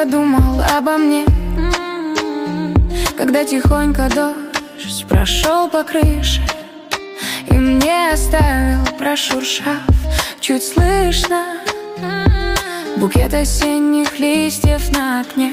подумал обо мне, когда тихонько дождь прошел по крыше и мне оставил, прошуршав, чуть слышно букет осенних листьев на окне.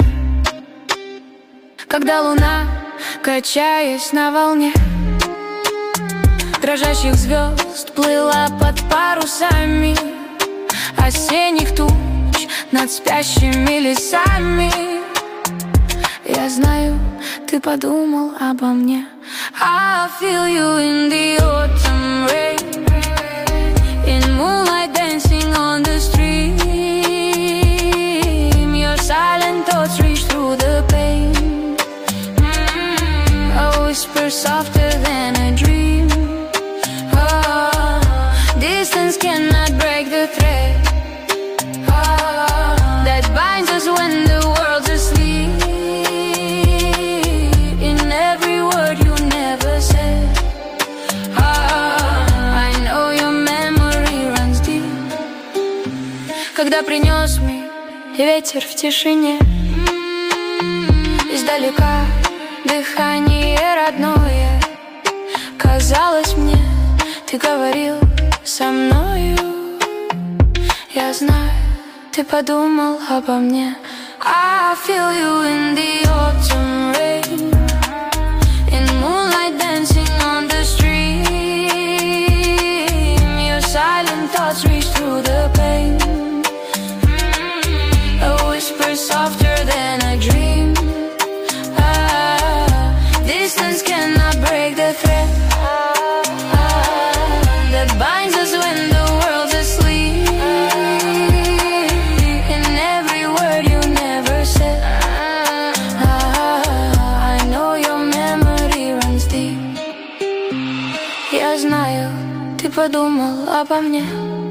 Когда луна, качаясь на волне дрожащих звезд, плыла под парусами осенних туч над спящими лесами, я знаю, ты подумал обо мне. I feel you in the autumn rain, in moonlight dancing on the stream. Your silent thoughts reach through the pain, a whisper softer than a dream. Oh, distance cannot break the thread that binds us when the world's asleep. In every word you never said, I know your memory runs deep. Когда принес мне ветер в тишине, издалека дыхание родное, казалось мне, ты говорил со мною. Я знаю, ты подумал обо мне. I feel you in the autumn rain, in moonlight dancing on the stream. Your silent thoughts reach through the pain, a whisper softer than a dream. Distance cannot break the thread that binds us when the world's asleep. In every word you never said, I know your memory runs deep. Я знаю, ты подумал обо мне,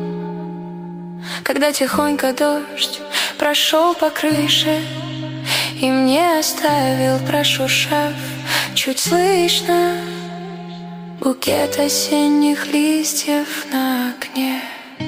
когда тихонько дождь прошел по крыше и мне оставил, прошуршав, чуть слышно букет осенних листьев на окне.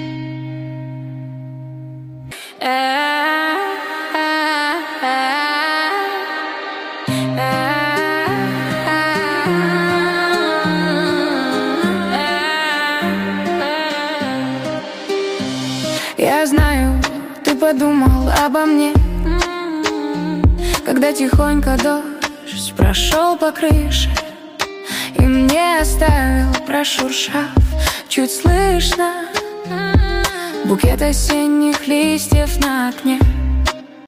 Я знаю, ты подумал обо мне, когда тихонько дождь прошел по крыше и мне оставил, прошуршав, чуть слышно букет осенних листьев на окне.